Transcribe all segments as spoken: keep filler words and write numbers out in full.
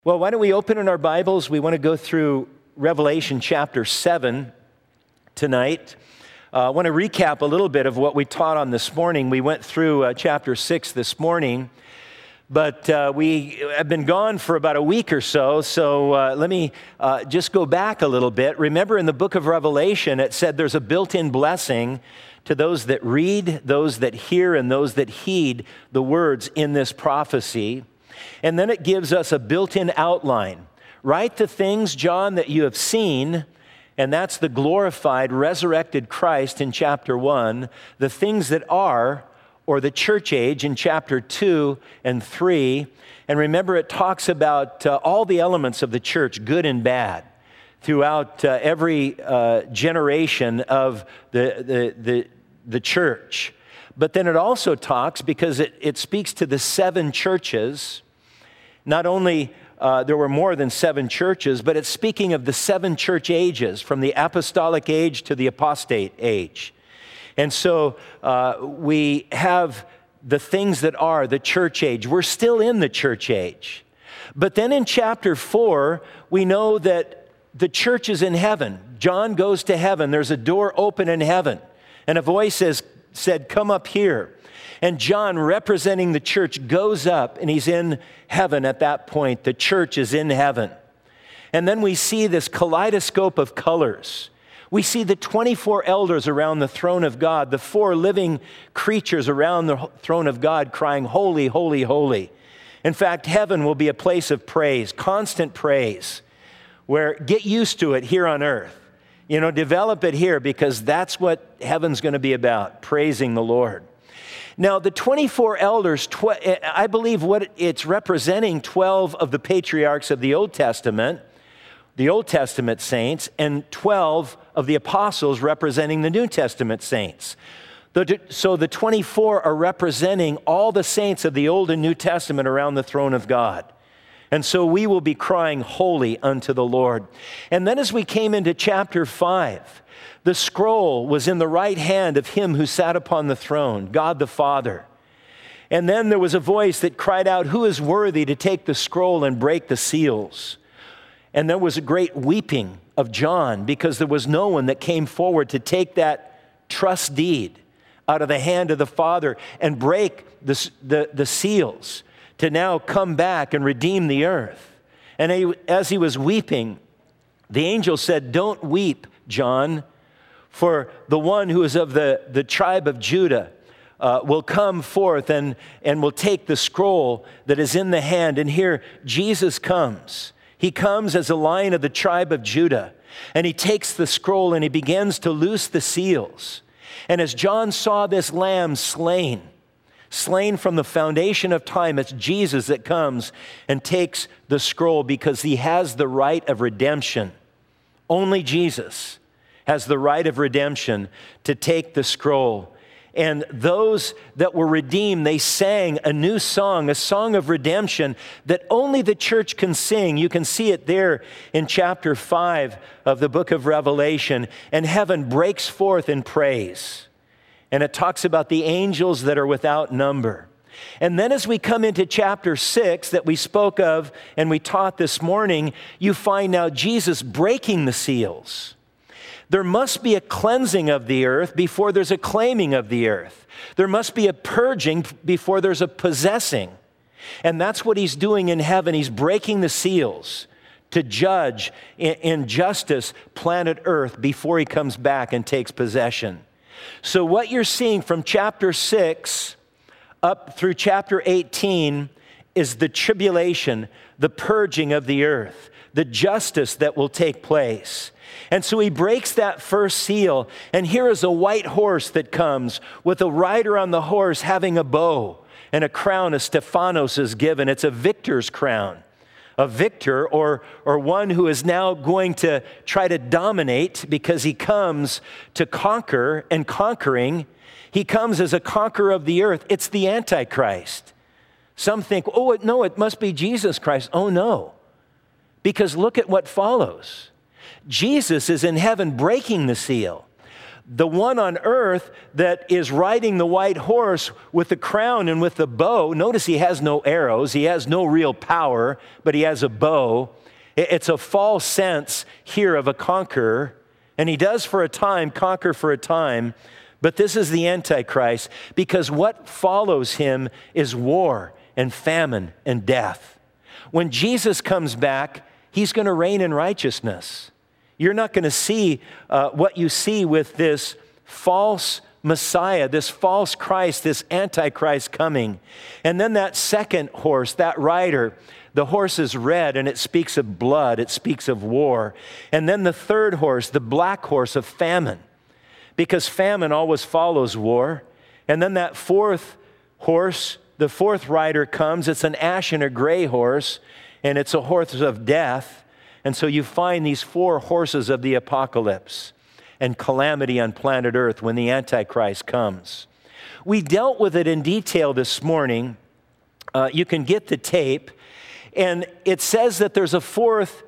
Well, why don't we open in our Bibles? We want to go through Revelation chapter seven tonight. Uh, I want to recap a little bit of what we taught on this morning. We went through uh, chapter six this morning, but uh, we have been gone for about a week or so, so uh, let me uh, just go back a little bit. Remember, in the book of Revelation, it said there's a built-in blessing to those that read, those that hear, and those that heed the words in this prophecy. And then it gives us a built-in outline. Write the things, John, that you have seen, and that's the glorified, resurrected Christ in chapter one, the things that are, or the church age in chapter two and three. And remember, it talks about uh, all the elements of the church, good and bad, throughout uh, every uh, generation of the, the, the, the church. But then it also talks, because it, it speaks to the seven churches. Not only uh, there were more than seven churches, but it's speaking of the seven church ages, from the apostolic age to the apostate age. And so uh, we have the things that are the church age. We're still in the church age. But then in chapter four, we know that the church is in heaven. John goes to heaven. There's a door open in heaven. And a voice says, said, "Come up here." And John, representing the church, goes up, and he's in heaven at that point. The church is in heaven. And then we see this kaleidoscope of colors. We see the twenty-four elders around the throne of God, the four living creatures around the throne of God crying, "Holy, holy, holy." In fact, heaven will be a place of praise, constant praise, where get used to it here on earth. You know, develop it here, because that's what heaven's going to be about, praising the Lord. Now, the twenty-four elders, tw- I believe what it's representing, twelve of the patriarchs of the Old Testament, the Old Testament saints, and twelve of the apostles representing the New Testament saints. The, so the twenty-four are representing all the saints of the Old and New Testament around the throne of God. And so we will be crying, "Holy unto the Lord." And then as we came into chapter five, the scroll was in the right hand of him who sat upon the throne, God the Father. And then there was a voice that cried out, "Who is worthy to take the scroll and break the seals?" And there was a great weeping of John, because there was no one that came forward to take that trust deed out of the hand of the Father and break the, the, the seals, to now come back and redeem the earth. And he, as he was weeping, the angel said, "Don't weep, John, for the one who is of the, the tribe of Judah uh, will come forth and, and will take the scroll that is in the hand." And here Jesus comes. He comes as a Lion of the tribe of Judah. And he takes the scroll and he begins to loose the seals. And as John saw this Lamb slain, slain from the foundation of time, it's Jesus that comes and takes the scroll, because he has the right of redemption. Only Jesus has the right of redemption to take the scroll. And those that were redeemed, they sang a new song, a song of redemption that only the church can sing. You can see it there in chapter five of the book of Revelation. And heaven breaks forth in praise. And it talks about the angels that are without number. And then as we come into chapter six that we spoke of and we taught this morning, you find now Jesus breaking the seals. There must be a cleansing of the earth before there's a claiming of the earth. There must be a purging before there's a possessing. And that's what he's doing in heaven. He's breaking the seals to judge in justice planet earth before he comes back and takes possession. So what you're seeing from chapter six up through chapter eighteen is the tribulation, the purging of the earth, the justice that will take place. And so he breaks that first seal, and here is a white horse that comes with a rider on the horse having a bow, and a crown of Stephanos is given. It's a victor's crown. A victor, or, or one who is now going to try to dominate, because he comes to conquer, and conquering, he comes as a conqueror of the earth. It's the Antichrist. Some think, oh, no, it must be Jesus Christ. Oh, no. Because look at what follows. Jesus is in heaven breaking the seal. the one on earth that is riding the white horse with the crown and with the bow. Notice he has no arrows. He has no real power, but he has a bow. It's a false sense here of a conqueror. And he does for a time, conquer for a time. But this is the Antichrist, because what follows him is war and famine and death. When Jesus comes back, he's going to reign in righteousness. You're not going to see uh, what you see with this false Messiah, this false Christ, this Antichrist coming. And then that second horse, that rider, the horse is red and it speaks of blood, it speaks of war. And then the third horse, the black horse of famine, because famine always follows war. And then that fourth horse, the fourth rider comes, it's an ash and a gray horse, and it's a horse of death. And so you find these four horses of the apocalypse and calamity on planet Earth when the Antichrist comes. We dealt with it in detail this morning. Uh, you can get the tape. And it says that there's a fourth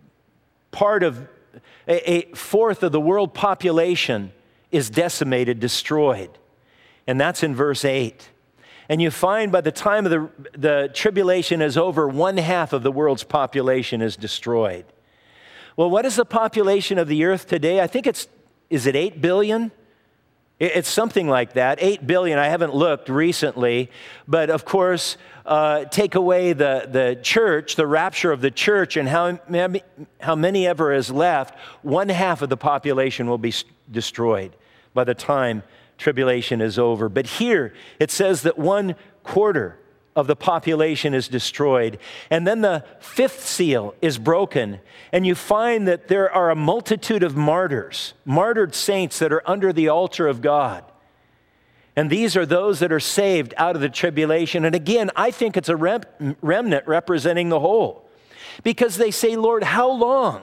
part of, a, a fourth of the world population is decimated, destroyed. And that's in verse eight. And you find by the time of the, the tribulation is over, one half of the world's population is destroyed. Well, what is the population of the earth today? I think it's, is it eight billion? It's something like that, eight billion. I haven't looked recently, but of course, uh, take away the, the church, the rapture of the church, and how, how many ever is left, one half of the population will be destroyed by the time tribulation is over. But here it says that one quarter of the population is destroyed. And then the fifth seal is broken. And you find that there are a multitude of martyrs, martyred saints that are under the altar of God. And these are those that are saved out of the tribulation. And again, I think it's a rem- remnant representing the whole. Because they say, Lord, how long?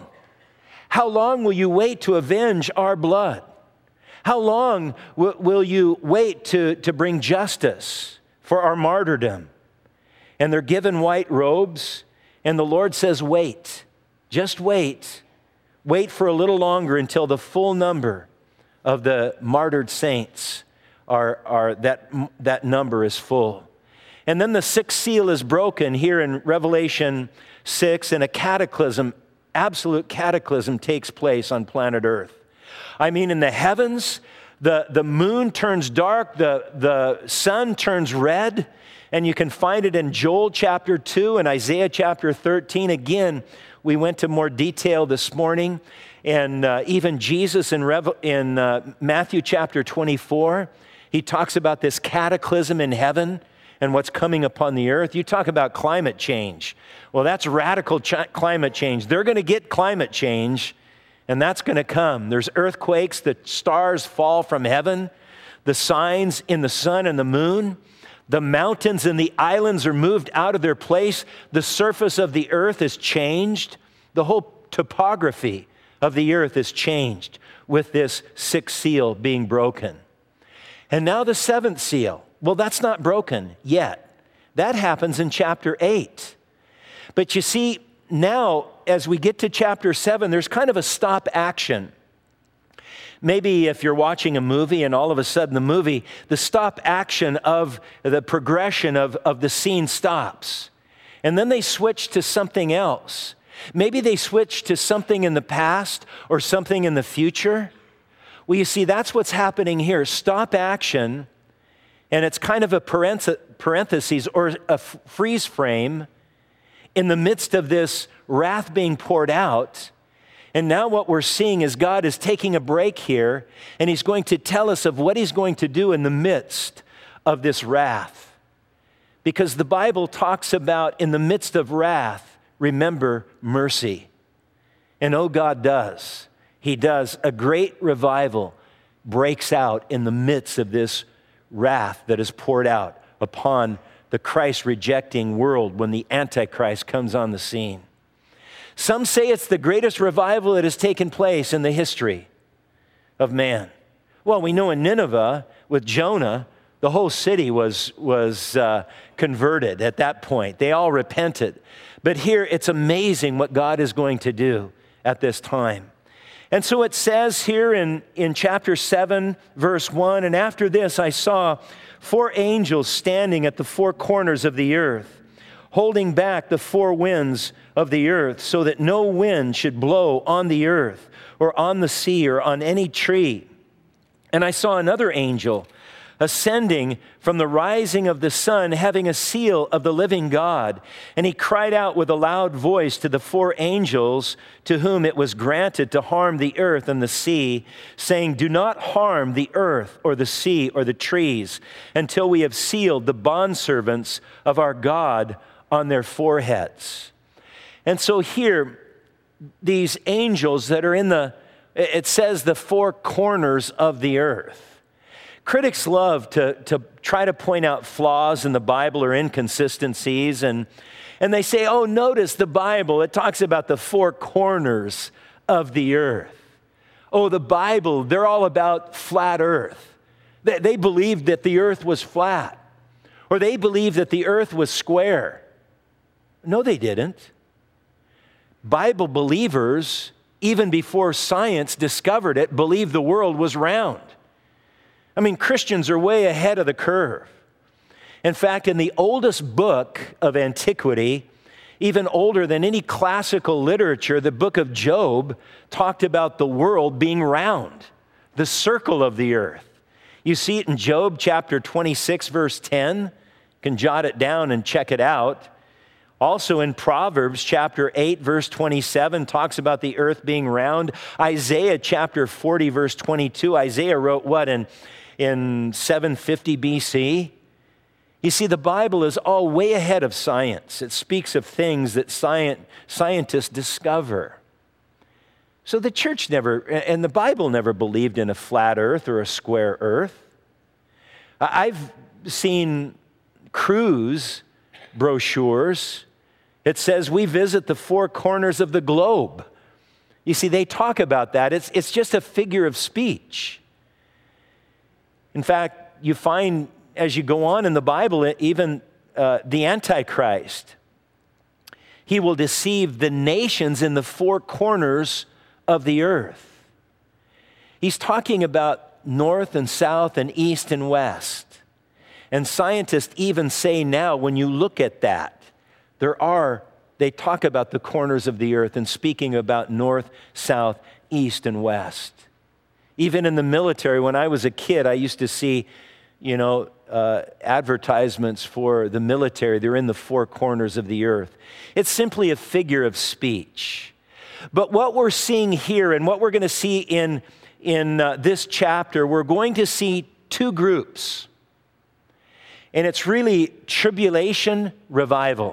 How long will you wait to avenge our blood? How long w- will you wait to, to bring justice for our martyrdom? And they're given white robes, and the Lord says, wait, just wait. Wait for a little longer until the full number of the martyred saints are, are that, that number is full. And then the sixth seal is broken here in Revelation six, and a cataclysm, absolute cataclysm takes place on planet Earth. I mean, in the heavens, the, the moon turns dark, the, the sun turns red, and you can find it in Joel chapter two and Isaiah chapter thirteen. Again, we went to more detail this morning. And uh, even Jesus in, Revel- in uh, Matthew chapter twenty-four, he talks about this cataclysm in heaven and what's coming upon the earth. You talk about climate change. Well, that's radical ch- climate change. They're going to get climate change, and that's going to come. There's earthquakes, the stars fall from heaven, the signs in the sun and the moon. The mountains and the islands are moved out of their place. The surface of the earth is changed. The whole topography of the earth is changed with this sixth seal being broken. And now the seventh seal. Well, that's not broken yet. That happens in chapter eight. But you see, now as we get to chapter seven, there's kind of a stop action. Maybe if you're watching a movie and all of a sudden the movie, the stop action of the progression of, of the scene stops. And then they switch to something else. Maybe they switch to something in the past or something in the future. Well, you see, that's what's happening here. Stop action, and it's kind of a parenthesis or a freeze frame in the midst of this wrath being poured out. And now what we're seeing is God is taking a break here, and he's going to tell us of what he's going to do in the midst of this wrath. Because the Bible talks about in the midst of wrath, remember mercy. And oh, God does. He does. A great revival breaks out in the midst of this wrath that is poured out upon the Christ-rejecting world when the Antichrist comes on the scene. Some say it's the greatest revival that has taken place in the history of man. Well, we know in Nineveh with Jonah, the whole city was, was uh, converted at that point. They all repented. But here it's amazing what God is going to do at this time. And so it says here in, in chapter seven, verse one, and after this I saw four angels standing at the four corners of the earth, holding back the four winds of the earth, so that no wind should blow on the earth or on the sea or on any tree. And I saw another angel ascending from the rising of the sun, having a seal of the living God. And he cried out with a loud voice to the four angels to whom it was granted to harm the earth and the sea, saying, "Do not harm the earth or the sea or the trees until we have sealed the bondservants of our God on their foreheads." And so here, these angels that are in the, it says the four corners of the earth. Critics love to, to try to point out flaws in the Bible or inconsistencies, and, and they say, oh, notice the Bible, it talks about the four corners of the earth. Oh, the Bible, they're all about flat earth. They, they believed that the earth was flat, or they believed that the earth was square. No, they didn't. Bible believers, even before science discovered it, believed the world was round. I mean, Christians are way ahead of the curve. In fact, in the oldest book of antiquity, even older than any classical literature, the book of Job talked about the world being round, the circle of the earth. You see it in Job chapter twenty-six, verse ten. You can jot it down and check it out. Also in Proverbs chapter eight, verse twenty-seven, talks about the earth being round. Isaiah chapter forty, verse twenty-two. Isaiah wrote what in in seven fifty B C. You see, the Bible is all way ahead of science. It speaks of things that science, scientists discover. So the church never, and the Bible never believed in a flat earth or a square earth. I've seen cruise brochures. It says we visit the four corners of the globe. You see, they talk about that. It's, it's just a figure of speech. In fact, you find as you go on in the Bible, even uh, the Antichrist, he will deceive the nations in the four corners of the earth. He's talking about north and south and east and west. And scientists even say now, when you look at that, there are, they talk about the corners of the earth and speaking about north, south, east, and west. Even in the military, when I was a kid, I used to see, you know, uh, advertisements for the military. They're in the four corners of the earth. It's simply a figure of speech. But what we're seeing here and what we're going to see in, in uh, this chapter, we're going to see two groups. And it's really tribulation, revival.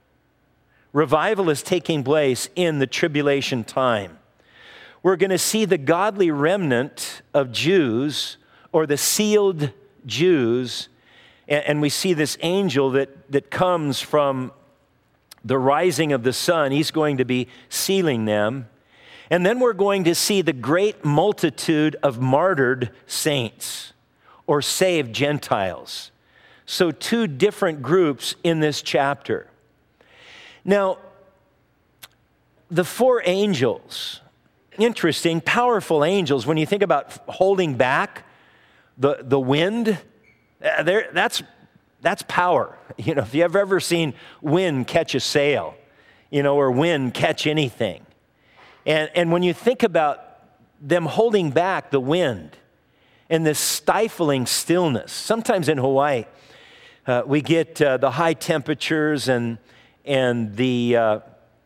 Revival is taking place in the tribulation time. We're going to see the godly remnant of Jews, or the sealed Jews, and, and we see this angel that, that comes from the rising of the sun. He's going to be sealing them. And then we're going to see the great multitude of martyred saints, or saved Gentiles. So two different groups in this chapter. Now, the four angels, interesting, powerful angels. When you think about holding back the, the wind, uh, there, that's, that's power. You know, if you've ever seen wind catch a sail, you know, or wind catch anything. And, and when you think about them holding back the wind and this stifling stillness, sometimes in Hawaii, uh, we get uh, the high temperatures and, and the... Uh,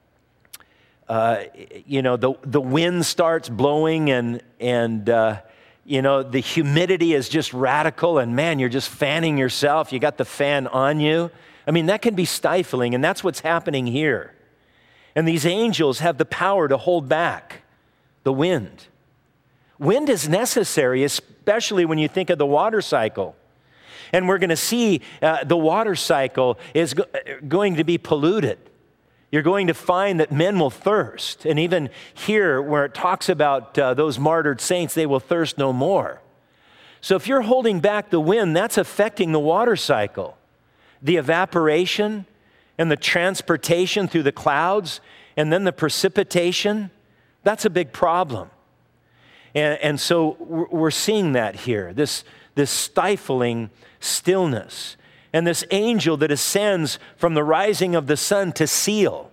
Uh, you know, the, the wind starts blowing and, and uh, you know, the humidity is just radical and man, you're just fanning yourself. You got the fan on you. I mean, that can be stifling, and that's what's happening here. And these angels have the power to hold back the wind. Wind is necessary, especially when you think of the water cycle. And we're going to see uh, the water cycle is go- going to be polluted. You're going to find that men will thirst. And even here, where it talks about uh, those martyred saints, they will thirst no more. So if you're holding back the wind, that's affecting the water cycle. The evaporation and the transportation through the clouds, and then the precipitation, that's a big problem. And, and so we're seeing that here, this, this stifling stillness. And this angel that ascends from the rising of the sun to seal.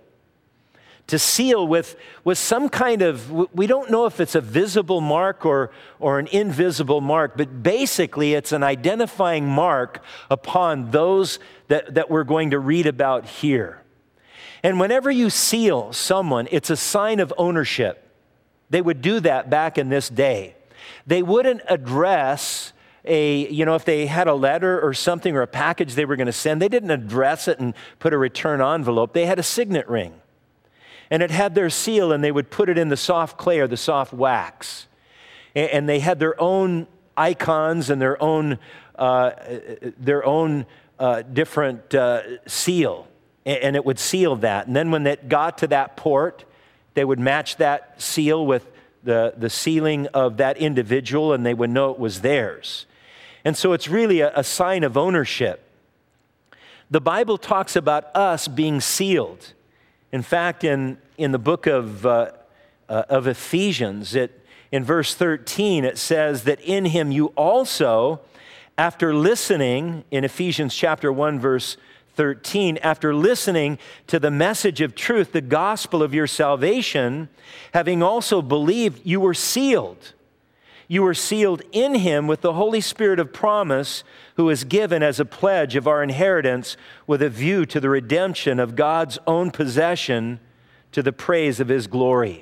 To seal with, with some kind of, we don't know if it's a visible mark or, or an invisible mark, but basically it's an identifying mark upon those that, that we're going to read about here. And whenever you seal someone, it's a sign of ownership. They would do that back in this day. They wouldn't address a, you know, if they had a letter or something or a package they were going to send, they didn't address it and put a return envelope. They had a signet ring. And it had their seal, and they would put it in the soft clay or the soft wax. And they had their own icons and their own, uh, their own uh, different uh, seal. And it would seal that. And then when it got to that port, they would match that seal with the, the sealing of that individual, and they would know it was theirs. And so it's really a, a sign of ownership. The Bible talks about us being sealed. In fact, in, in the book of, uh, uh, of Ephesians, it, in verse thirteen, it says that in him you also, after listening, in Ephesians chapter one, verse thirteen, after listening to the message of truth, the gospel of your salvation, having also believed, you were sealed. You were sealed in him with the Holy Spirit of promise, who is given as a pledge of our inheritance with a view to the redemption of God's own possession to the praise of his glory.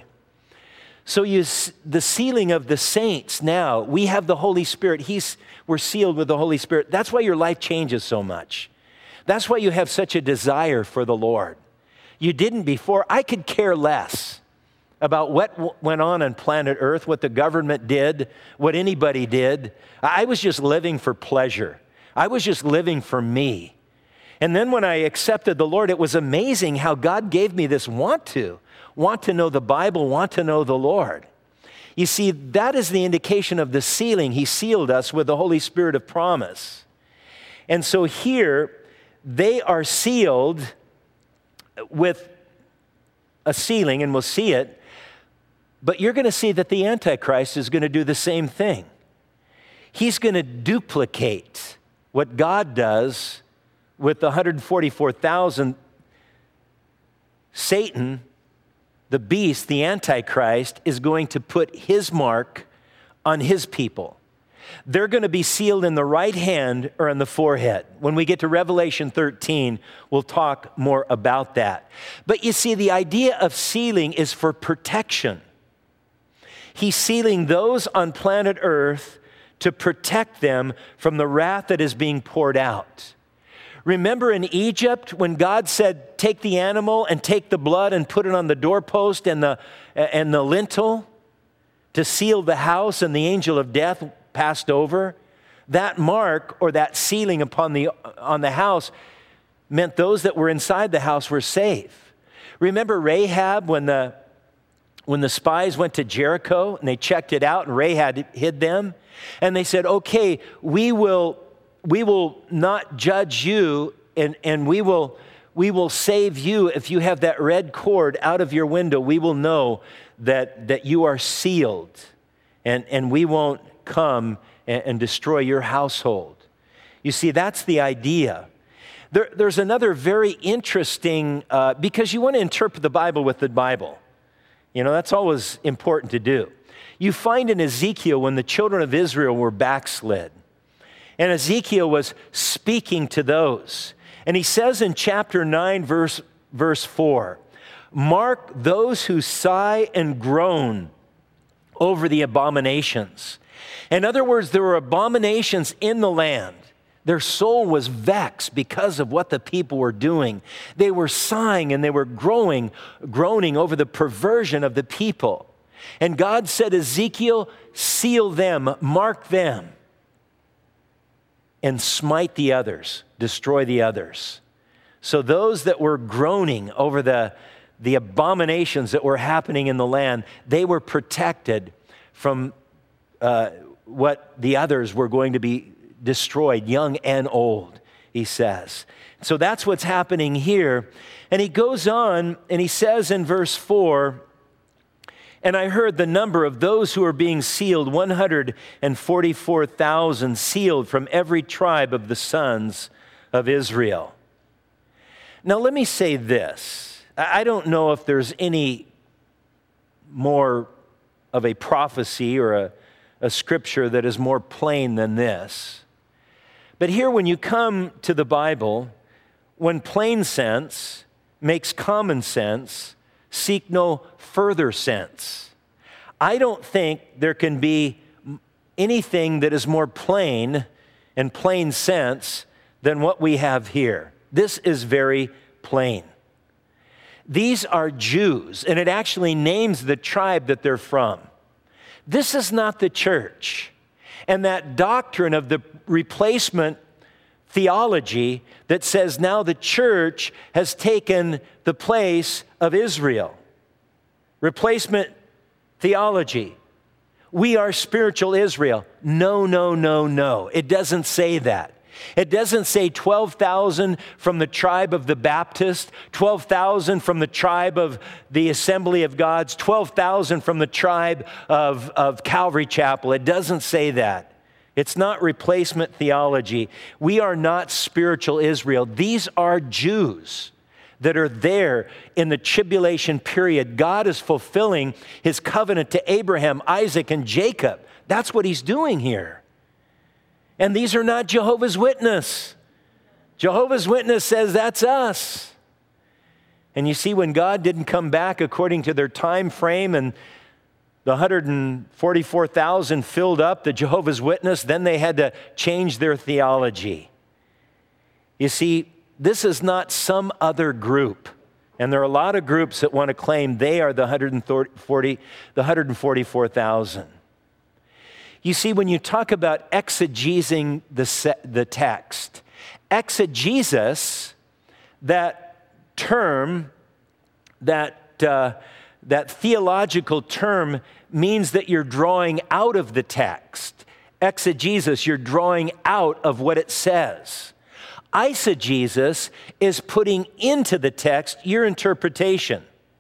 So you, the sealing of the saints now, we have the Holy Spirit. He's, we're sealed with the Holy Spirit. That's why your life changes so much. That's why you have such a desire for the Lord. You didn't before. I could care less about what w- went on on planet Earth, what the government did, what anybody did. I was just living for pleasure. I was just living for me. And then when I accepted the Lord, it was amazing how God gave me this want to, want to know the Bible, want to know the Lord. You see, that is the indication of the sealing. He sealed us with the Holy Spirit of promise. And so here, they are sealed with a sealing, and we'll see it, but you're going to see that the Antichrist is going to do the same thing. He's going to duplicate what God does with the one hundred forty-four thousand. Satan, the beast, the Antichrist, is going to put his mark on his people. They're going to be sealed in the right hand or in the forehead. When we get to Revelation thirteen, we'll talk more about that. But you see, the idea of sealing is for protection. He's sealing those on planet Earth to protect them from the wrath that is being poured out. Remember in Egypt when God said, take the animal and take the blood and put it on the doorpost and the, and the lintel to seal the house, and the angel of death passed over? That mark or that sealing upon the, on the house meant those that were inside the house were safe. Remember Rahab when the, when the spies went to Jericho and they checked it out and Rahab hid them? And they said, okay, we will, we will not judge you and, and we will, we will save you if you have that red cord out of your window. We will know that, that you are sealed, and, and we won't come and, and destroy your household. You see, that's the idea. There, there's another very interesting, uh, because you want to interpret the Bible with the Bible. You know, that's always important to do. You find in Ezekiel when the children of Israel were backslid, and Ezekiel was speaking to those. And he says in chapter nine, verse, verse four, mark those who sigh and groan over the abominations. In other words, there were abominations in the land. Their soul was vexed because of what the people were doing. They were sighing and they were growing, groaning over the perversion of the people. And God said, Ezekiel, seal them, mark them, and smite the others, destroy the others. So those that were groaning over the, the abominations that were happening in the land, they were protected from uh, what the others were going to be destroyed, young and old, he says. So that's what's happening here. And he goes on and he says in verse four, And I heard the number of those who are being sealed, one hundred forty-four thousand, sealed from every tribe of the sons of Israel. Now let me say this. I don't know if there's any more of a prophecy or a, a scripture that is more plain than this. But here when you come to the Bible, when plain sense makes common sense, seek no further sense. I don't think there can be anything that is more plain and plain sense than what we have here. This is very plain. These are Jews, and it actually names the tribe that they're from. This is not the church. And that doctrine of the replacement theology that says now the church has taken the place of Israel. Replacement theology. We are spiritual Israel. No, no, no, no. It doesn't say that. It doesn't say twelve thousand from the tribe of the Baptist, twelve thousand from the tribe of the Assembly of Gods, twelve thousand from the tribe of, of Calvary Chapel. It doesn't say that. It's not replacement theology. We are not spiritual Israel. These are Jews that are there in the tribulation period. God is fulfilling his covenant to Abraham, Isaac, and Jacob. That's what he's doing here. And these are not Jehovah's Witness. Jehovah's Witness says that's us. And you see, when God didn't come back according to their time frame and the one hundred forty-four thousand filled up the Jehovah's Witness, then they had to change their theology. You see, this is not some other group. And there are a lot of groups that want to claim they are the one hundred forty, the one hundred forty-four thousand. You see, when you talk about exegesing the, se- the text, exegesis, that term, that, uh, that theological term means that you're drawing out of the text. Exegesis, you're drawing out of what it says. Eisegesis is putting into the text your interpretation.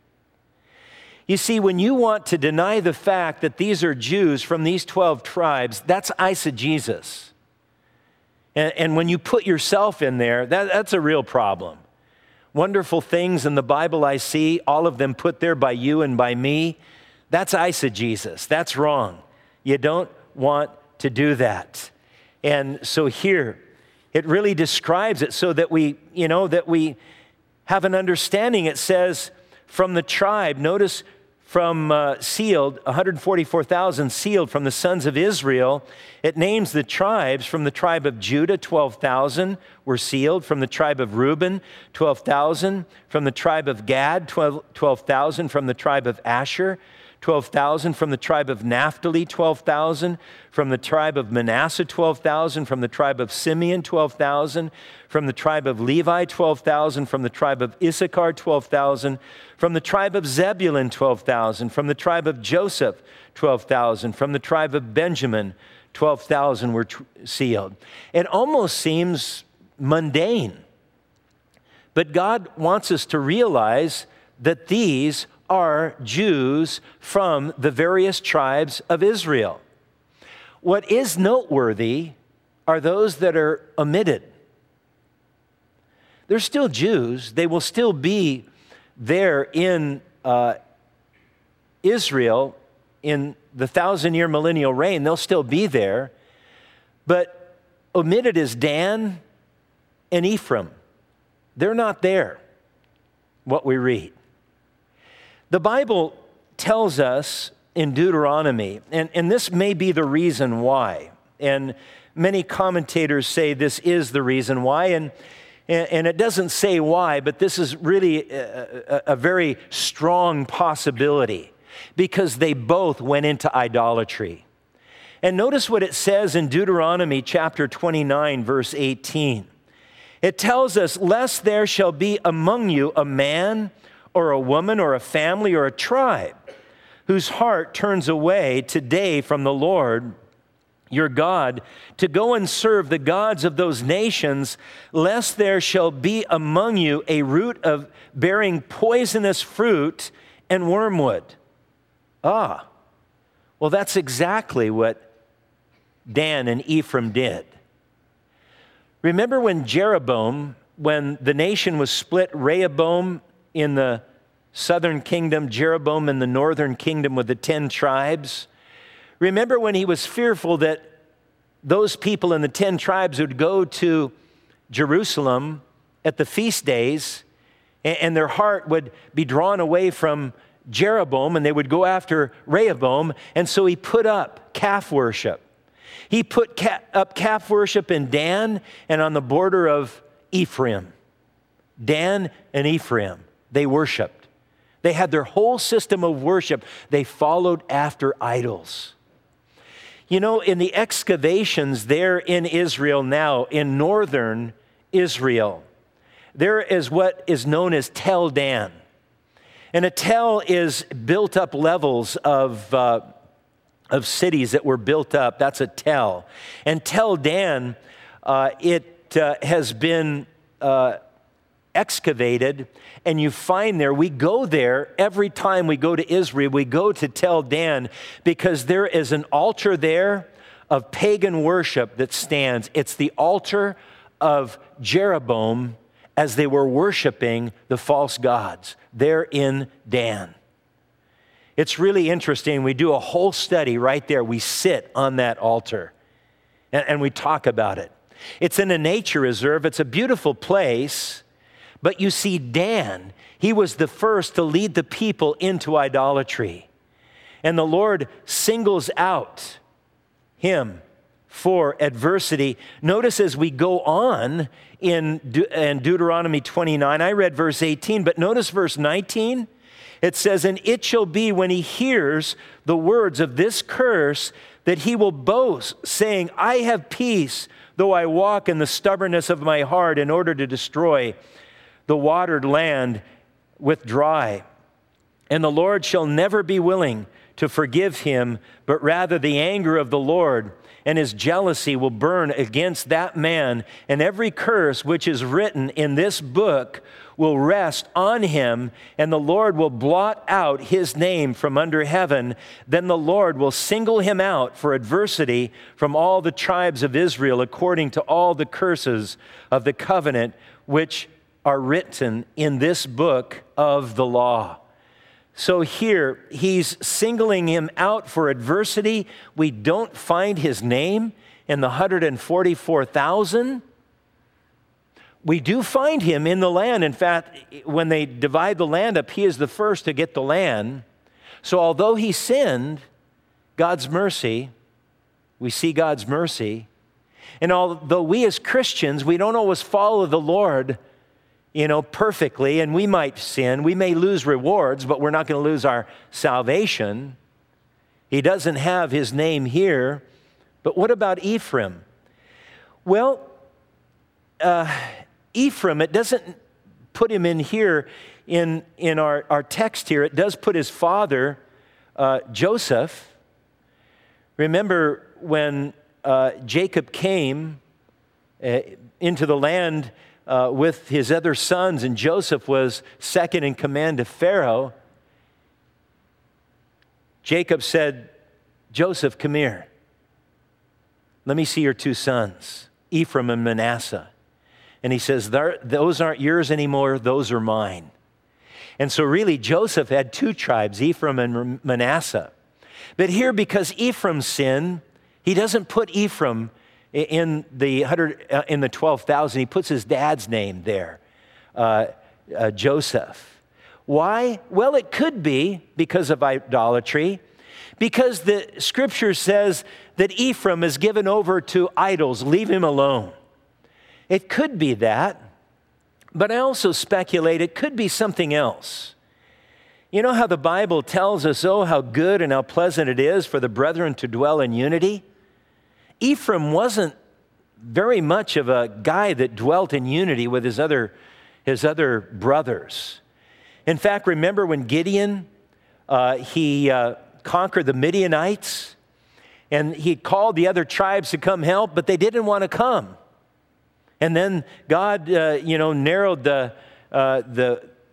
You see, when you want to deny the fact that these are Jews from these twelve tribes, that's eisegesis. And, and when you put yourself in there, that, that's a real problem. Wonderful things in the Bible I see, all of them put there by you and by me, that's eisegesis. That's wrong. You don't want to do that. And so here, it really describes it so that we, you know, that we have an understanding. It says from the tribe, notice from uh, sealed, one hundred forty-four thousand sealed from the sons of Israel. It names the tribes. From the tribe of Judah, twelve thousand were sealed. From the tribe of Reuben, twelve thousand. From the tribe of Gad, twelve thousand. From the tribe of Asher, twelve thousand. From the tribe of Naphtali, twelve thousand. From the tribe of Manasseh, twelve thousand. From the tribe of Simeon, twelve thousand. From the tribe of Levi, twelve thousand. From the tribe of Issachar, twelve thousand. From the tribe of Zebulun, twelve thousand. From the tribe of Joseph, twelve thousand. From the tribe of Benjamin, twelve thousand were tr- sealed. It almost seems mundane. But God wants us to realize that these are Jews from the various tribes of Israel. What is noteworthy are those that are omitted. They're still Jews. They will still be there in uh, Israel in the thousand-year millennial reign. They'll still be there. But omitted is Dan and Ephraim. They're not there, what we read. The Bible tells us in Deuteronomy, and, and this may be the reason why, and many commentators say this is the reason why, and, and it doesn't say why, but this is really a, a, a very strong possibility, because they both went into idolatry. And notice what it says in Deuteronomy chapter twenty-nine, verse eighteen. It tells us, lest there shall be among you a man or a woman or a family or a tribe whose heart turns away today from the Lord your God to go and serve the gods of those nations, lest there shall be among you a root of bearing poisonous fruit and wormwood. Ah, well, that's exactly what Dan and Ephraim did. Remember when Jeroboam, when the nation was split, Rehoboam in the southern kingdom, Jeroboam in the northern kingdom with the ten tribes? Remember when he was fearful that those people in the ten tribes would go to Jerusalem at the feast days and their heart would be drawn away from Jeroboam and they would go after Rehoboam, and so he put up calf worship. He put ca- up calf worship in Dan and on the border of Ephraim. Dan and Ephraim, they worshiped. They had their whole system of worship. They followed after idols. You know, in the excavations there in Israel now, in northern Israel, there is what is known as Tel Dan. And a tel is built up levels of, uh, of cities that were built up. That's a tel. And Tel Dan, uh, it uh, has been uh, excavated, and you find there, we go there every time we go to Israel, we go to Tel Dan because there is an altar there of pagan worship that stands. It's the altar of Jeroboam as they were worshiping the false gods there in Dan. It's really interesting. We do a whole study right there. We sit on that altar and, and we talk about it. It's in a nature reserve. It's a beautiful place. But you see, Dan, he was the first to lead the people into idolatry. And the Lord singles out him for adversity. Notice as we go on in, De- in Deuteronomy twenty-nine, I read verse eighteen, but notice verse nineteen. It says, "And it shall be when he hears the words of this curse that he will boast, saying, I have peace, though I walk in the stubbornness of my heart in order to destroy the watered land with dry. And the Lord shall never be willing to forgive him, but rather the anger of the Lord and his jealousy will burn against that man, and every curse which is written in this book will rest on him, and the Lord will blot out his name from under heaven. Then the Lord will single him out for adversity from all the tribes of Israel, according to all the curses of the covenant which are written in this book of the law." So here, he's singling him out for adversity. We don't find his name in the one hundred forty-four thousand. We do find him in the land. In fact, when they divide the land up, he is the first to get the land. So although he sinned, God's mercy, we see God's mercy. And although we as Christians, we don't always follow the Lord, you know, perfectly, and we might sin. We may lose rewards, but we're not going to lose our salvation. He doesn't have his name here. But what about Ephraim? Well, uh, Ephraim, it doesn't put him in here in, in our, our text here. It does put his father, uh, Joseph. Remember when uh, Jacob came uh, into the land Uh, with his other sons, and Joseph was second in command to Pharaoh. Jacob said, "Joseph, come here. Let me see your two sons, Ephraim and Manasseh." And he says, "Those aren't yours anymore, those are mine." And so really Joseph had two tribes, Ephraim and Manasseh. But here, because Ephraim sinned, he doesn't put Ephraim in the one hundred, uh, in the twelve thousand, he puts his dad's name there, uh, uh, Joseph. Why? Well, it could be because of idolatry, because the scripture says that Ephraim is given over to idols. Leave him alone. It could be that, but I also speculate it could be something else. You know how the Bible tells us, oh, how good and how pleasant it is for the brethren to dwell in unity? Ephraim wasn't very much of a guy that dwelt in unity with his other, his other brothers. In fact, remember when Gideon, uh, he uh, conquered the Midianites, and he called the other tribes to come help, but they didn't want to come. And then God, uh, you know, narrowed the, uh, the,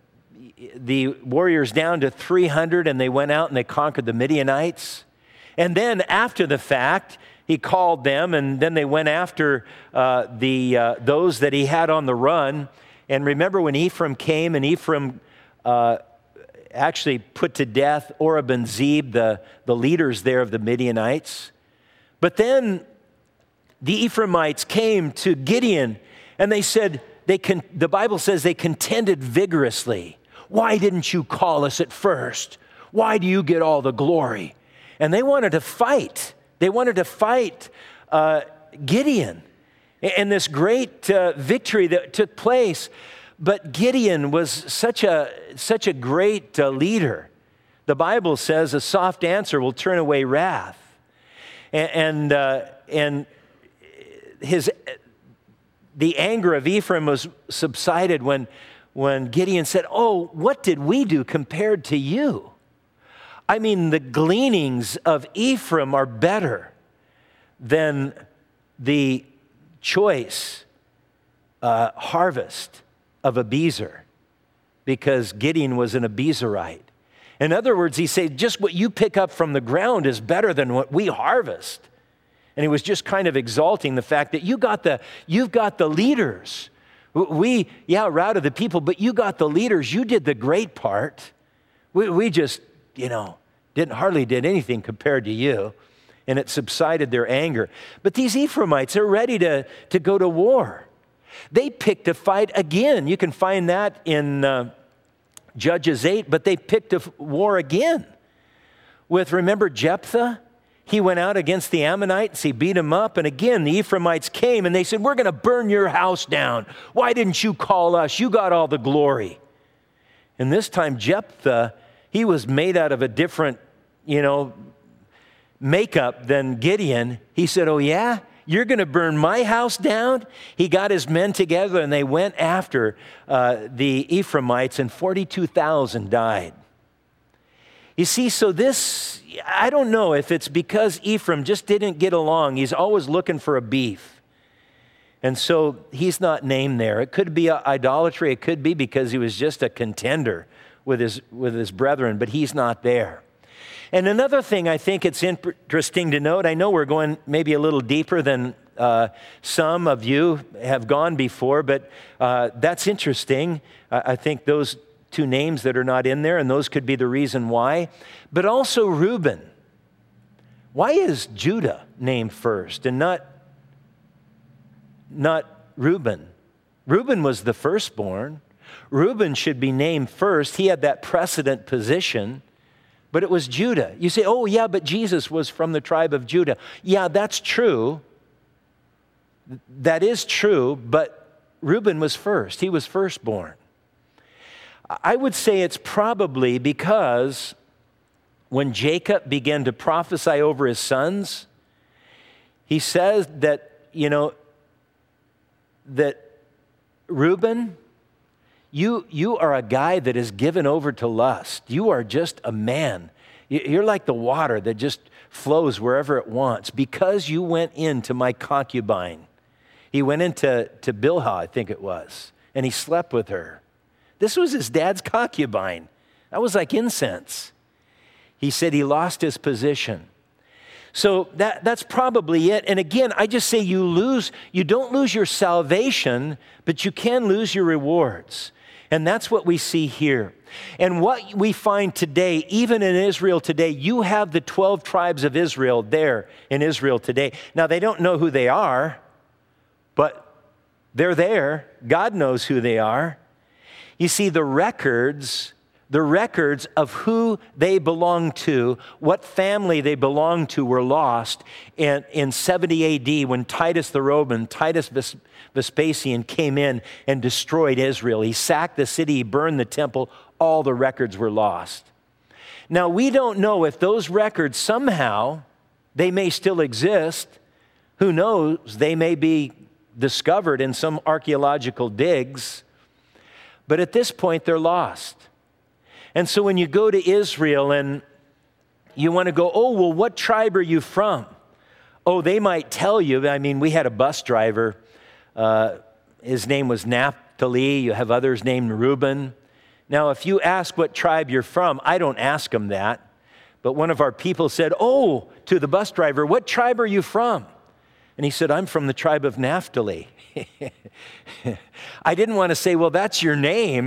the warriors down to three hundred, and they went out and they conquered the Midianites. And then after the fact, he called them, and then they went after uh, the uh, those that he had on the run. And remember when Ephraim came, and Ephraim uh, actually put to death Oreb and Zeb, the, the leaders there of the Midianites. But then the Ephraimites came to Gideon, and they said, they con- the Bible says they contended vigorously. Why didn't you call us at first? Why do you get all the glory? And they wanted to fight. They wanted to fight uh, Gideon and this great uh, victory that took place. But Gideon was such a, such a great uh, leader. The Bible says a soft answer will turn away wrath. And, and, uh, and his, the anger of Ephraim was subsided when, when Gideon said, oh, what did we do compared to you? I mean, the gleanings of Ephraim are better than the choice uh, harvest of Abiezer, because Gideon was an Abiezerite. In other words, he said, just what you pick up from the ground is better than what we harvest. And he was just kind of exalting the fact that you got the, you've got the leaders. We, yeah, routed the people, but you got the leaders. You did the great part. We, we just, you know, didn't hardly did anything compared to you. And it subsided their anger. But these Ephraimites are ready to, to go to war. They picked a fight again. You can find that in uh, Judges eight, but they picked a war again. With, remember Jephthah? He went out against the Ammonites, he beat them up, and again the Ephraimites came and they said, we're going to burn your house down. Why didn't you call us? You got all the glory. And this time Jephthah, he was made out of a different, you know, makeup than Gideon. He said, oh yeah? You're going to burn my house down? He got his men together and they went after uh, the Ephraimites, and forty-two thousand died. You see, so this, I don't know if it's because Ephraim just didn't get along. He's always looking for a beef. And so he's not named there. It could be idolatry. It could be because he was just a contender with his, with his brethren, but he's not there. And another thing I think it's interesting to note, I know we're going maybe a little deeper than uh, some of you have gone before, but uh, that's interesting. I, I think those two names that are not in there, and those could be the reason why. But also Reuben. Why is Judah named first and not, not Reuben? Reuben was the firstborn. Reuben should be named first. He had that precedent position. But it was Judah. You say, oh yeah, but Jesus was from the tribe of Judah. Yeah, that's true. That is true, but Reuben was first. He was firstborn. I would say it's probably because when Jacob began to prophesy over his sons, he says that, you know, that Reuben, You, you are a guy that is given over to lust. You are just a man. You're like the water that just flows wherever it wants because you went into my concubine. He went into to Bilhah, I think it was, and he slept with her. This was his dad's concubine. That was like incense. He said he lost his position. So that, that's probably it. And again, I just say you lose, you don't lose your salvation, but you can lose your rewards. And that's what we see here. And what we find today, even in Israel today, you have the twelve tribes of Israel there in Israel today. Now, they don't know who they are, but they're there. God knows who they are. You see, the records, the records of who they belong to, what family they belong to were lost in, in seventy A D when Titus the Roman, Titus Vespasian came in and destroyed Israel. He sacked the city, he burned the temple, all the records were lost. Now, we don't know if those records somehow, they may still exist. Who knows? They may be discovered in some archaeological digs. But at this point, they're lost. And so when you go to Israel and you want to go, oh, well, what tribe are you from? Oh, they might tell you. I mean, we had a bus driver. Uh, his name was Naphtali. You have others named Reuben. Now, if you ask what tribe you're from, I don't ask them that. But one of our people said, oh, to the bus driver, what tribe are you from? And he said, I'm from the tribe of Naphtali. I didn't want to say, well, that's your name.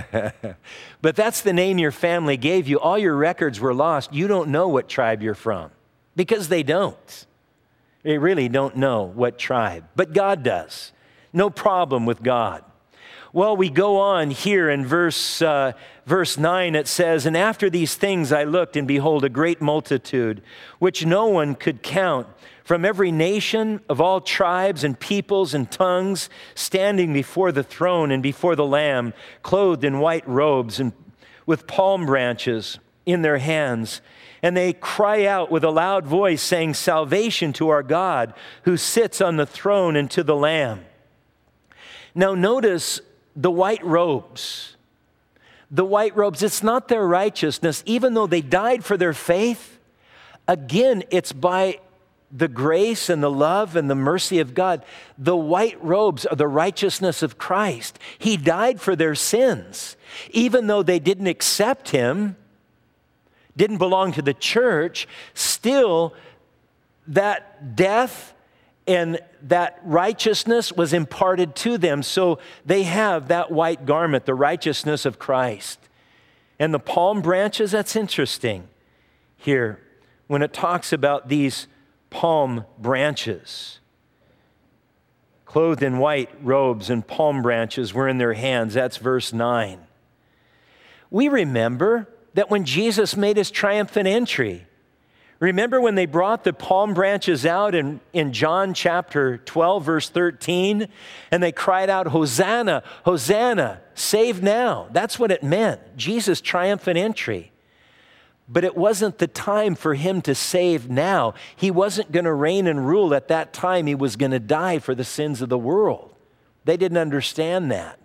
But that's the name your family gave you. All your records were lost. You don't know what tribe you're from. Because they don't. They really don't know what tribe. But God does. No problem with God. Well, we go on here in verse, uh, verse nine. It says, and after these things I looked, and behold, a great multitude, which no one could count, from every nation of all tribes and peoples and tongues, standing before the throne and before the Lamb, clothed in white robes and with palm branches in their hands. And they cry out with a loud voice, saying, salvation to our God, who sits on the throne, and to the Lamb. Now notice the white robes. The white robes, it's not their righteousness. Even though they died for their faith, again, it's by the grace and the love and the mercy of God. The white robes are the righteousness of Christ. He died for their sins. Even though they didn't accept him, didn't belong to the church, still that death and that righteousness was imparted to them. So they have that white garment, the righteousness of Christ. And the palm branches, that's interesting here when it talks about these palm branches. Clothed in white robes and palm branches were in their hands. That's verse nine. We remember that when Jesus made his triumphant entry, remember when they brought the palm branches out in, in John chapter twelve, verse thirteen, and they cried out, Hosanna, Hosanna, save now. That's what it meant, Jesus' triumphant entry. But it wasn't the time for him to save now. He wasn't going to reign and rule at that time. He was going to die for the sins of the world. They didn't understand that.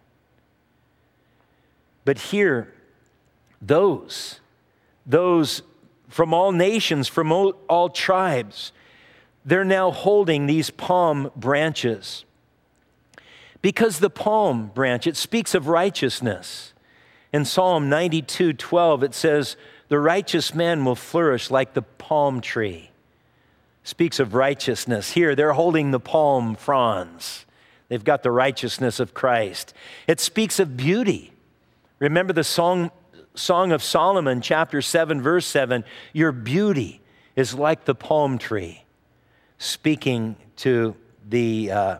But here, those, those from all nations, from all, all tribes, they're now holding these palm branches. Because the palm branch, it speaks of righteousness. In Psalm ninety-two twelve, it says, the righteous man will flourish like the palm tree. Speaks of righteousness. Here, they're holding the palm fronds. They've got the righteousness of Christ. It speaks of beauty. Remember the song, Song of Solomon, chapter seven, verse seven, your beauty is like the palm tree, speaking to the, uh,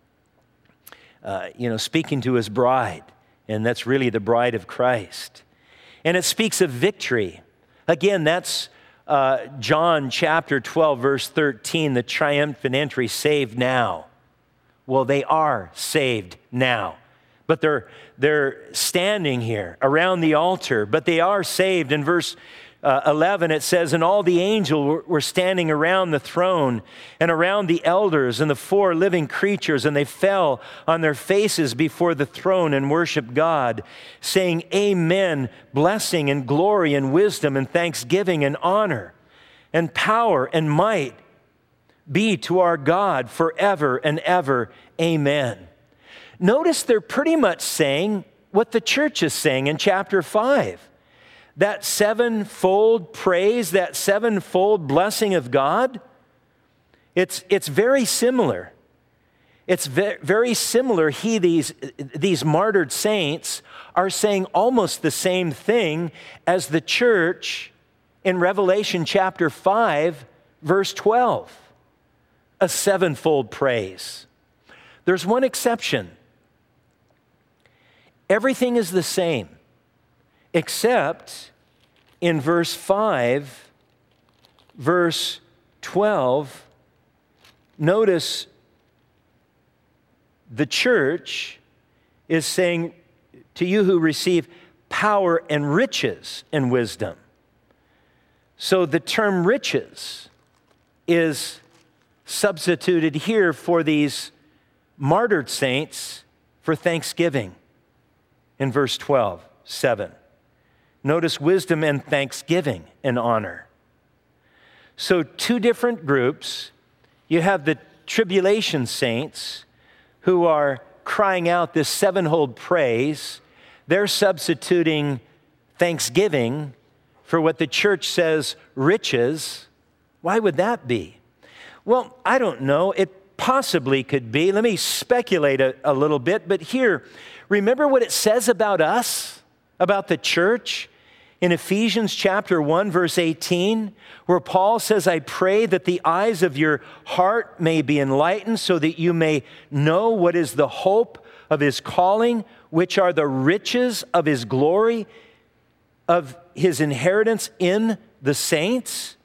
uh, you know, speaking to his bride, and that's really the bride of Christ. And it speaks of victory. Again, that's uh, John chapter twelve, verse thirteen, the triumphant entry, saved now. Well, they are saved now. But they're, they're standing here around the altar, but they are saved. In verse uh, eleven, it says, and all the angels were, were standing around the throne and around the elders and the four living creatures, and they fell on their faces before the throne and worshiped God, saying, amen, blessing and glory and wisdom and thanksgiving and honor and power and might be to our God forever and ever. Amen. Notice they're pretty much saying what the church is saying in chapter five. That sevenfold praise, that sevenfold blessing of God, it's, it's very similar. It's ve- very similar. He, these, these martyred saints are saying almost the same thing as the church in Revelation chapter five, verse twelve. A sevenfold praise. There's one exception. Everything is the same, except in verse five, verse twelve, notice the church is saying, to you who receive power and riches and wisdom. So the term riches is substituted here for these martyred saints for thanksgiving. In verse twelve, seven. Notice wisdom and thanksgiving and honor. So two different groups. You have the tribulation saints who are crying out this sevenfold praise. they're substituting thanksgiving for what the church says riches. Why would that be? Well, I don't know. It possibly could be. Let me speculate a, a little bit. But here, remember what it says about us, about the church? In Ephesians chapter one, verse eighteen, where Paul says, I pray that the eyes of your heart may be enlightened so that you may know what is the hope of his calling, which are the riches of his glory, of his inheritance in the saints.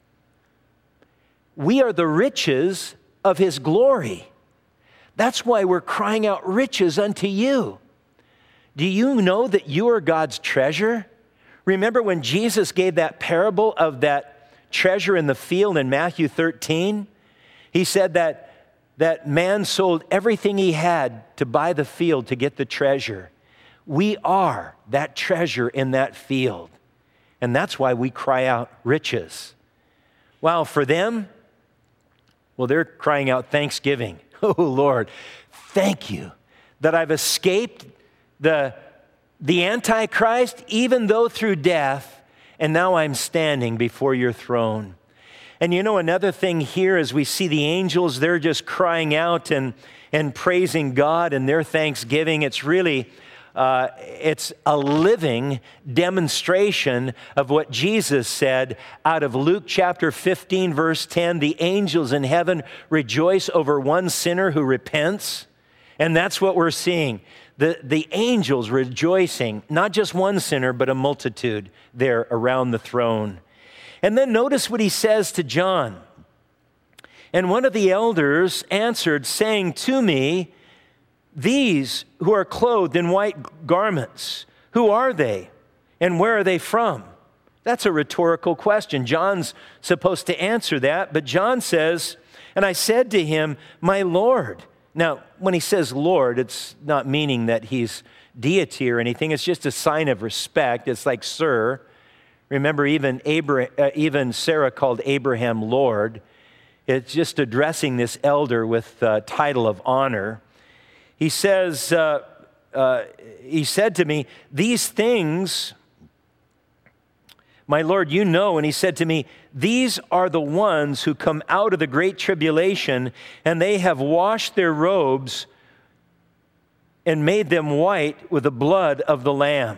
We are the riches of his glory. That's why we're crying out riches unto you. Do you know that you are God's treasure? Remember when Jesus gave that parable of that treasure in the field in Matthew thirteen? He said that that man sold everything he had to buy the field to get the treasure. We are that treasure in that field. And that's why we cry out riches. Well, for them, well, they're crying out thanksgiving. Oh, Lord, thank you that I've escaped the the Antichrist, even though through death, and now I'm standing before your throne. And you know, another thing here is we see the angels, they're just crying out and, and praising God in their thanksgiving. It's really, uh, it's a living demonstration of what Jesus said out of Luke chapter fifteen, verse ten, the angels in heaven rejoice over one sinner who repents. And that's what we're seeing. The, the angels rejoicing, not just one sinner, but a multitude there around the throne. And then notice what he says to John. And one of the elders answered, saying to me, these who are clothed in white garments, who are they? And where are they from? That's a rhetorical question. John's supposed to answer that, but John says, and I said to him, my Lord. Now, when he says Lord, it's not meaning that he's deity or anything. It's just a sign of respect. It's like sir. Remember, even Abraham, uh, even Sarah called Abraham Lord. It's just addressing this elder with a title of honor. He says, uh, uh, he said to me, these things, my Lord, you know. And he said to me, these are the ones who come out of the great tribulation, and they have washed their robes and made them white with the blood of the Lamb.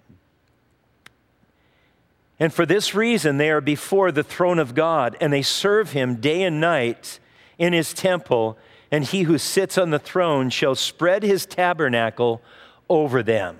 And for this reason, they are before the throne of God, and they serve him day and night in his temple, and he who sits on the throne shall spread his tabernacle over them.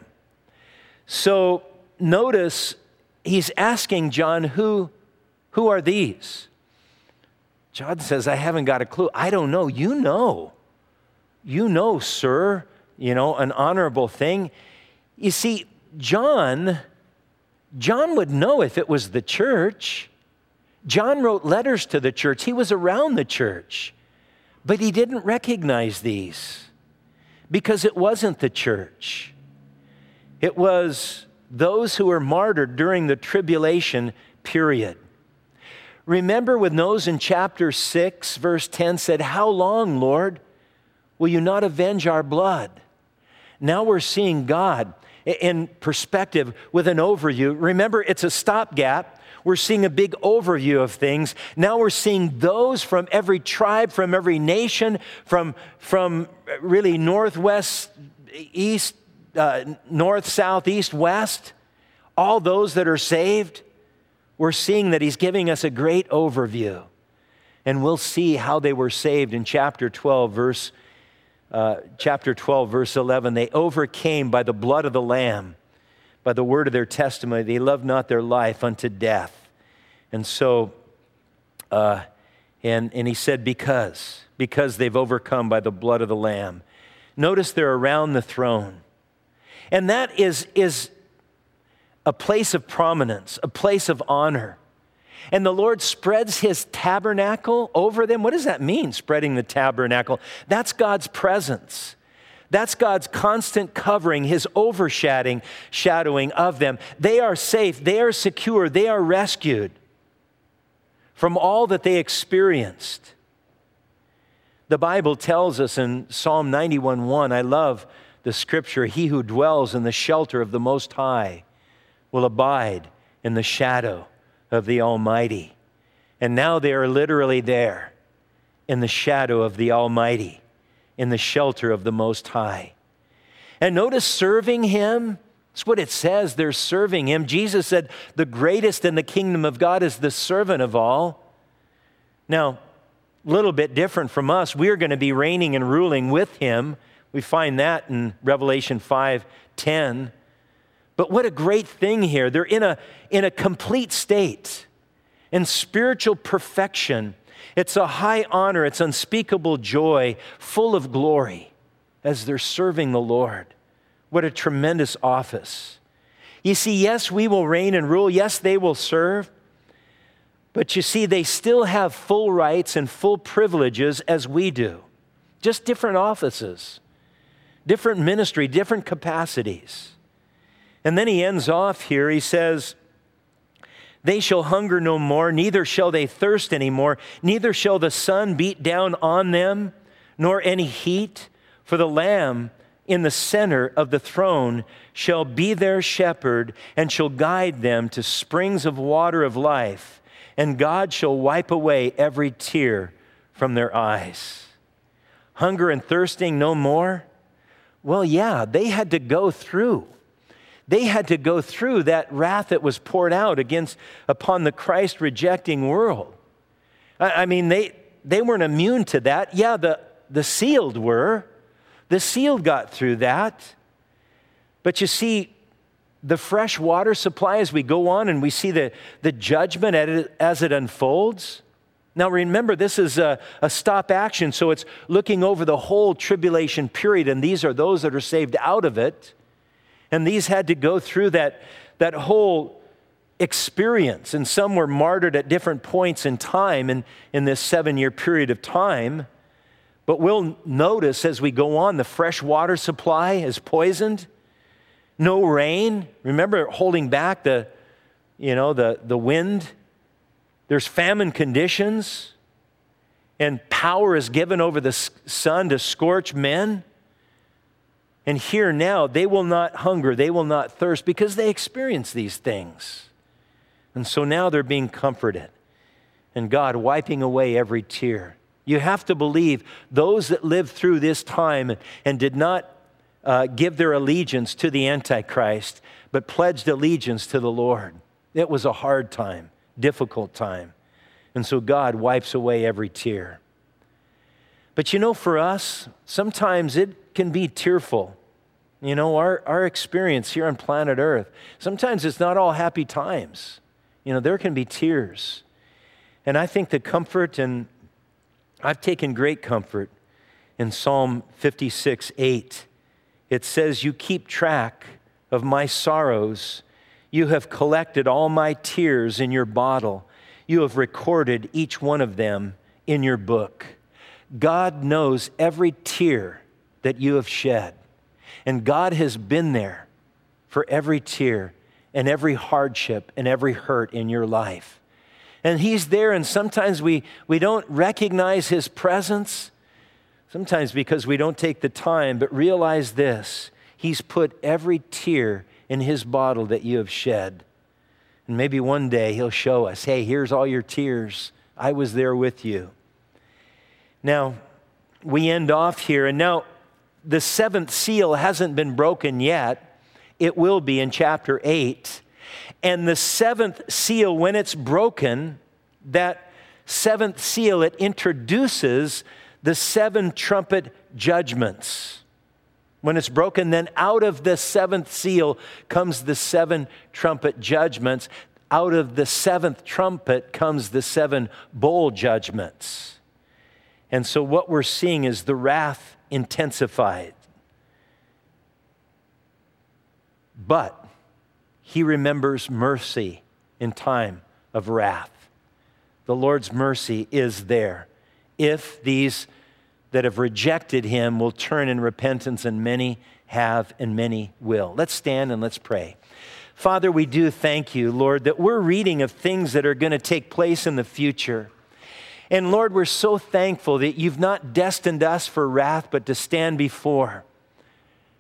So notice he's asking John, who, who are these? John says, I haven't got a clue. I don't know. You know. You know, sir, you know, an honorable thing. You see, John, John would know if it was the church. John wrote letters to the church. He was around the church. But he didn't recognize these because it wasn't the church. It was those who were martyred during the tribulation period. Remember when those in chapter six, verse ten said, how long, Lord, will you not avenge our blood? Now we're seeing God in perspective with an overview. Remember, it's a stopgap. We're seeing a big overview of things. Now we're seeing those from every tribe, from every nation, from, from really northwest, east, Uh, north, south, east, west, all those that are saved, we're seeing that he's giving us a great overview. And we'll see how they were saved in chapter twelve, verse, uh, chapter twelve, verse eleven. They overcame by the blood of the Lamb, by the word of their testimony. They loved not their life unto death. And so, uh, and, and he said, because, because they've overcome by the blood of the Lamb. Notice they're around the throne. And that is, is a place of prominence, a place of honor. And the Lord spreads his tabernacle over them. What does that mean, spreading the tabernacle? That's God's presence. That's God's constant covering, his overshadowing shadowing of them. They are safe, they are secure, they are rescued from all that they experienced. The Bible tells us in Psalm ninety-one one, I love the scripture, he who dwells in the shelter of the Most High will abide in the shadow of the Almighty. And now they are literally there in the shadow of the Almighty, in the shelter of the Most High. And notice serving him, that's what it says, they're serving him. Jesus said, the greatest in the kingdom of God is the servant of all. Now, a little bit different from us, we're going to be reigning and ruling with him. We find that in Revelation five ten. But what a great thing here. They're in a, in a complete state, in spiritual perfection. It's a high honor, it's unspeakable joy, full of glory as they're serving the Lord. What a tremendous office. You see, yes, we will reign and rule. Yes, they will serve. But you see, they still have full rights and full privileges as we do. Just different offices, different ministry, different capacities. And then he ends off here, he says, they shall hunger no more, neither shall they thirst anymore, neither shall the sun beat down on them, nor any heat, for the Lamb in the center of the throne shall be their shepherd, and shall guide them to springs of water of life, and God shall wipe away every tear from their eyes. Hunger and thirsting no more? Well, yeah, they had to go through. They had to go through that wrath that was poured out against upon the Christ-rejecting world. I, I mean, they, they weren't immune to that. Yeah, the, the sealed were. The sealed got through that. But you see, the fresh water supply as we go on and we see the, the judgment as it unfolds. Now remember, this is a, a stop action, so it's looking over the whole tribulation period, and these are those that are saved out of it. And these had to go through that, that whole experience, and some were martyred at different points in time in, in this seven-year period of time. But we'll notice as we go on, the fresh water supply is poisoned. No rain. Remember holding back the, you know, the, the wind. There's famine conditions. And power is given over the sun to scorch men. And here now, they will not hunger, they will not thirst, because they experience these things. And so now they're being comforted. And God wiping away every tear. You have to believe those that lived through this time and did not uh, give their allegiance to the Antichrist, but pledged allegiance to the Lord. It was a hard time, difficult time. And so God wipes away every tear. But you know, for us, sometimes it can be tearful. You know, our, our experience here on planet Earth, sometimes it's not all happy times. You know, there can be tears. And I think the comfort, and I've taken great comfort in Psalm fifty-six eight. It says, you keep track of my sorrows. You have collected all my tears in your bottle. You have recorded each one of them in your book. God knows every tear that you have shed. And God has been there for every tear and every hardship and every hurt in your life. And he's there, and sometimes we, we don't recognize his presence, sometimes because we don't take the time, but realize this, he's put every tear in his bottle that you have shed. And maybe one day he'll show us, hey, here's all your tears. I was there with you. Now, we end off here, and now the seventh seal hasn't been broken yet. It will be in chapter eight. And the seventh seal, when it's broken, that seventh seal, it introduces the seven trumpet judgments. When it's broken, then out of the seventh seal comes the seven trumpet judgments. Out of the seventh trumpet comes the seven bowl judgments. And so what we're seeing is the wrath intensified. But he remembers mercy in time of wrath. The Lord's mercy is there if these that have rejected him will turn in repentance, and many have and many will. Let's stand and let's pray. Father, we do thank you, Lord, that we're reading of things that are going to take place in the future. And Lord, we're so thankful that you've not destined us for wrath, but to stand before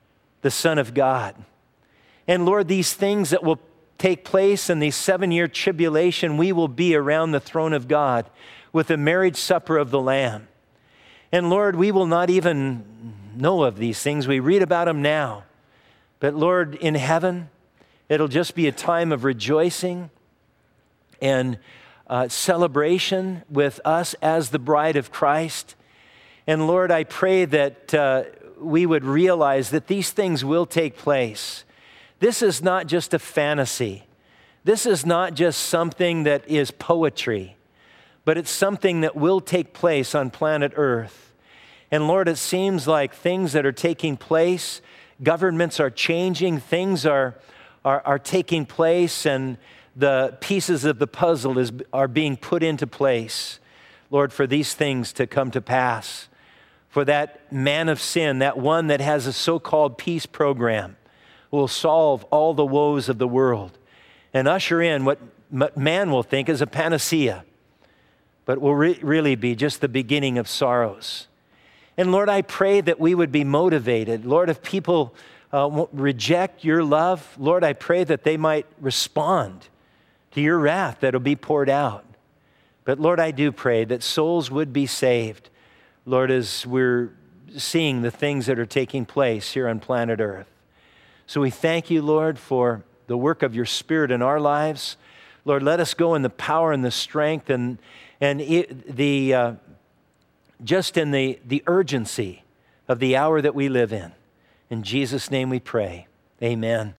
the Son of God. And Lord, these things that will take place in the seven-year tribulation, we will be around the throne of God with the marriage supper of the Lamb. And Lord, we will not even know of these things. We read about them now. But Lord, in heaven, it'll just be a time of rejoicing and uh, celebration with us as the bride of Christ. And Lord, I pray that uh, we would realize that these things will take place. This is not just a fantasy. This is not just something that is poetry, but it's something that will take place on planet Earth. And Lord, it seems like things that are taking place, governments are changing, things are, are, are taking place, and the pieces of the puzzle is, are being put into place, Lord, for these things to come to pass. For that man of sin, that one that has a so-called peace program, will solve all the woes of the world and usher in what man will think is a panacea, but will re- really be just the beginning of sorrows. And Lord, I pray that we would be motivated. Lord, if people uh, reject your love, Lord, I pray that they might respond to your wrath that will be poured out. But Lord, I do pray that souls would be saved, Lord, as we're seeing the things that are taking place here on planet Earth. So we thank you, Lord, for the work of your Spirit in our lives. Lord, let us go in the power and the strength and, and it, the uh, just in the, the urgency of the hour that we live in. In Jesus' name we pray. Amen.